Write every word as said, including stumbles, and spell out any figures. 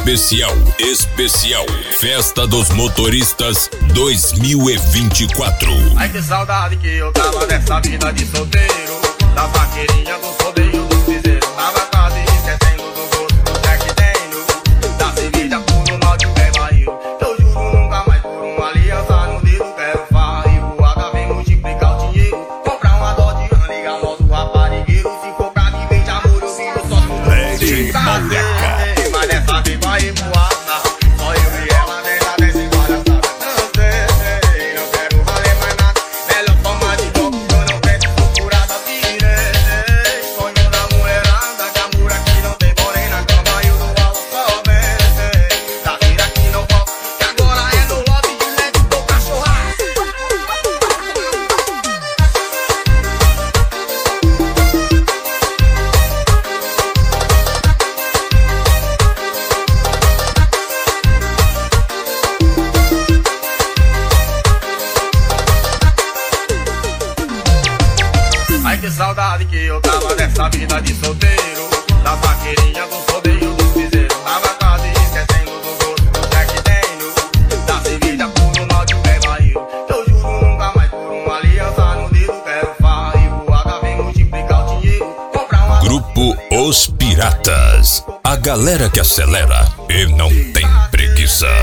Especial, especial Festa dos Motoristas dois mil e vinte e quatro. Ai que saudade que eu tava dessa vida de solteiro, da vaqueirinha, do rodeio, do piseiro. Tava quase esquecendo do gosto do Jack Daniel, da cerveja por no norte do pé barril. Eu juro nunca mais por uma aliança no dedo quero farra e voada vem multiplicar o dinheiro. Comprar uma Dodge Ram, ligar modo raparigueiro. Se for pra me ver de amor eu vivo só com Lede Moleca. Mas dessa vez vai voada, só eu e ela nessa desse palhaçada. Não sei, não quero valer mais nada. Melhor forma de jogo, eu não preciso furada. Virei sonho da mulherada, que amor aqui não tem, porém na cama eu dou aula só bem. Da vida que não volta, que agora é no lobby de leve do cachorrado. Ai que saudade que eu tava dessa vida de solteiro, da vaqueirinha, do rodeio, do piseiro. Tava quase esquecendo do gosto do Jack Daniel, da cerveja por no norte do pé barril. Eu juro nunca mais por uma aliança no dedo quero farra e voada vem multiplicar o dinheiro. Comprar uma Grupo Os Piratas, a galera que acelera e não tem preguiça.